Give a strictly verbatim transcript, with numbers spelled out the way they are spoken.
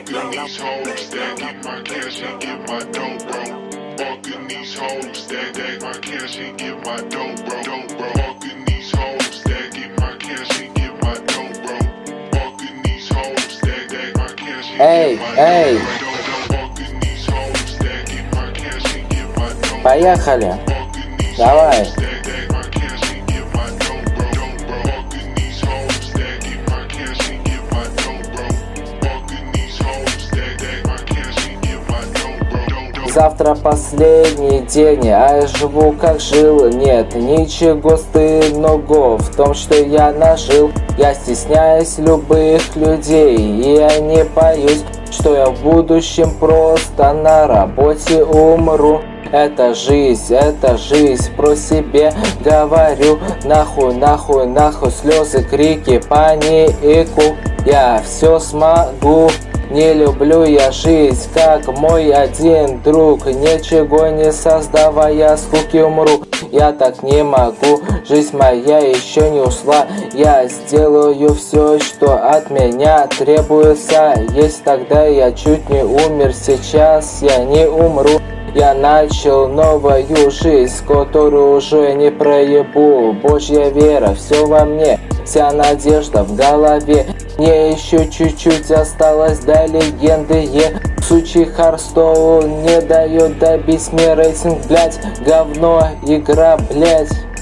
Fucking these hoes that get my cash and get my dope, bro. Fucking these hoes that get my cash and get my dope, bro. Dope, bro. Fucking these hoes that get my cash and get my dope, bro. Fucking these hoes that get my cash and Эй, эй, fucking these hoes that get my cash and get my dope. поехали. Давай. Завтра последний день, а я живу как жил. Нет ничего стыдного в том, что я нажил. Я стесняюсь любых людей, и я не боюсь, что я в будущем просто на работе умру. Это жизнь, это жизнь, про себе говорю. Нахуй, нахуй, нахуй, слезы, крики, панику. Я все смогу. Не люблю я жизнь, как мой один друг. Ничего не создавая, скуки умру. Я так не могу, жизнь моя еще не ушла. Я сделаю все, что от меня требуется. Если тогда я чуть не умер, сейчас я не умру. Я начал новую жизнь, которую уже не проебу. Божья вера, все во мне, вся надежда в голове. Мне еще чуть-чуть осталось до легенды. Е, сучий Харстоун не дает добить мне рейтинг, блять. Говно, игра, блять.